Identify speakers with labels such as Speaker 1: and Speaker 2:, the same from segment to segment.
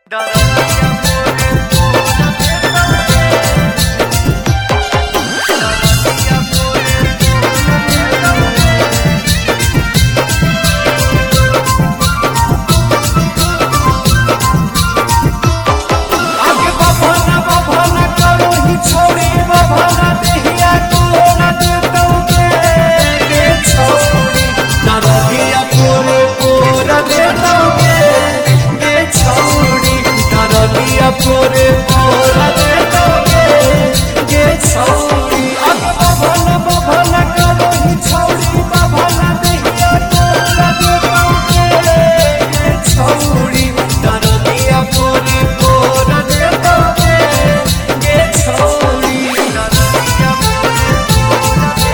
Speaker 1: पोरे पोरा दे दोगे गे छौरी अब बभन करो ही छौरी बभन देहिया तोरा दे दोगे गे छौरी दरदिया पोरे पोरा दे दोगे गे छौरी दरदिया पोरे पोरा दे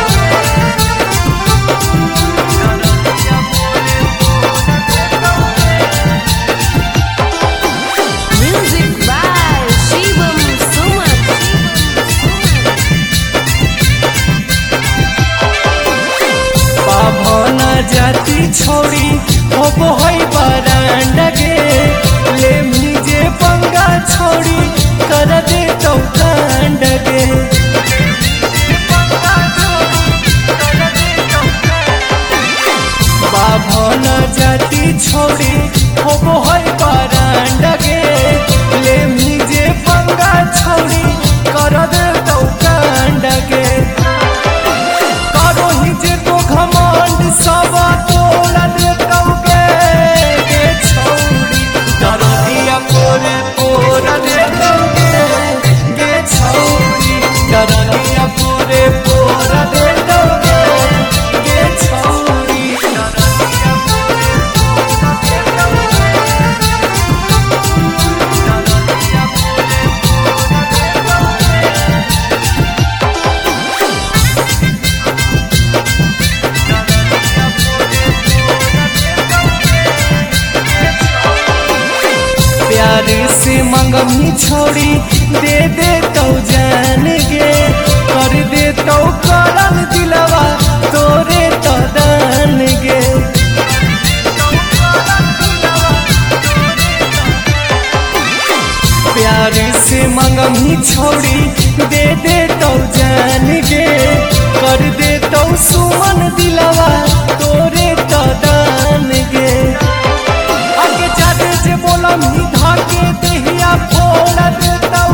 Speaker 1: जाती छोड़ी हो है बरांडा गे ले मुझे पंगा छोड़ी कर दे तो कांड गे बाभन जाती छोड़ी हो है बरांडा गे ले मुझे पंगा छोड़ी कर दे तो कांड गे करो ही जे तो घमंड सब तोड़ा दे दोगे गे छौरी दरदिया पोरे पोरा दे दोगे गे छौरी दरदिया पोरे पोरा दे दोगे गे छौरी दरदिया पोरे पोरा दे दोगे दरदिया पोरे पोरा दे दोगे प्यार से मंगमी छोड़ी दे दे तो जान गे कर दे तो करल दिलवा तोरे तो दान गे प्यार से मंगमी छोड़ी दे दे तो जान गे कर दे तो सुमन दिलवा तोरे तो दान गे आगे जादे जे बोलम ही धाके देहिया फोड़ा दे